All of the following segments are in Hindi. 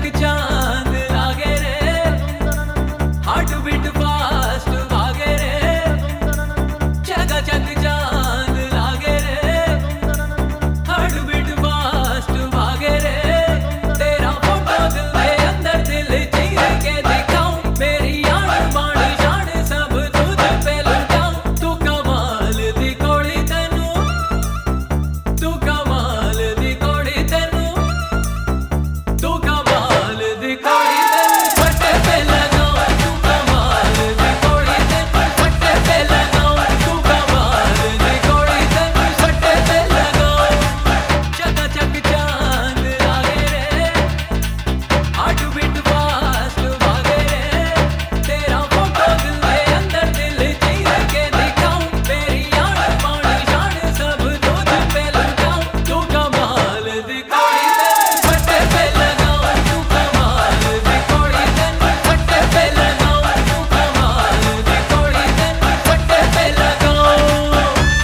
चांद लागे रे, हार्ट बीट फास्ट भागे रे, चकाचक चांद लागे रे, हार्ट बीट फास्ट भागे रे। तेरा फोटो दिल के अंदर दिल चीर के दिखाऊं, मेरी आन बान शान सब तुझ पे लुटाऊं। तू कमाल दी कोड़ी तैनू, तू कमाल दी कोड़ी तैनू, तू कमाल दी कोड़ी तैनू फट्टे पे लगाऊं। तू कमाल दी कोड़ी तैनू फट्टे पे लगाऊं। तू कमाल दी कोड़ी तैनू फट्टे पे लगाऊं। चकाचक चांद लागे रे, हार्ट बीट फास्ट भागे रे। तेरा फोटो दिल के अंदर दिल चीर के दिखाऊं, मेरी आन बान शान सब तुझ पे लुटाऊं। तू कमाल दी कोड़ी तैनू फट्टे पे लगाऊं। तू कमाल दी कोड़ी तैनू फट्टे पे लगाऊं। तू कमाल दी कोड़ी तैनू फट्टे पे लगाऊं।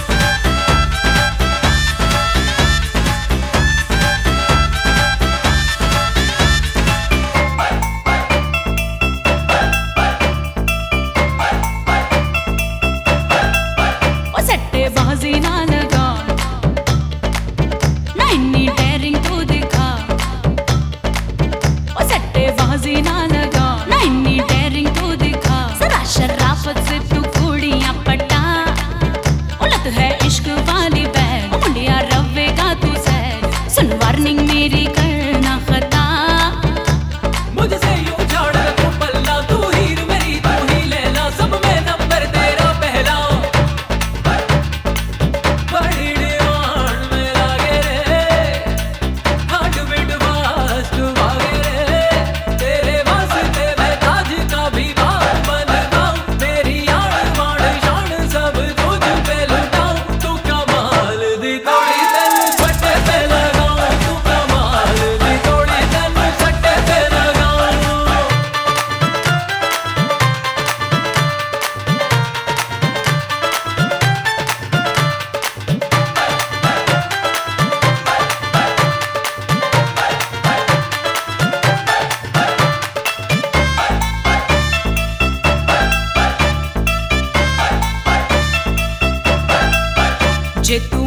ओ सट्टेबाजी ना लगा, ना इन्नी डेयरिंग तू दिखा। ओ सट्टेबाजी ना लगा, ना इन्नी डेयरिंग तू दिखा। जरा शराफत से तू कुड़ियां पटा, उलट है इश्क वाली बैग, मुंडिया रवेगा तू सैग। सुन वार्निंग मेरी करना खता, मुझसे यूं झाड़ तू पल्ला, तू हीर मेरी तू ही लैला, सब में नंबर तेरा पहला। बड़ी डिमांड में लागे रे, हार्ट बीट फास्ट भागे रे। तेरे वास्ते मैं ताज का भी बाप बन जाऊं, मेरी आन बान शान सब तुझ पे लुटाऊं। तू कमाल दी कोड़ी तैनू फट्टे पे लगाऊं। तू कमाल दी कोड़ी तैनू फट्टे पे लगाऊं। जे तू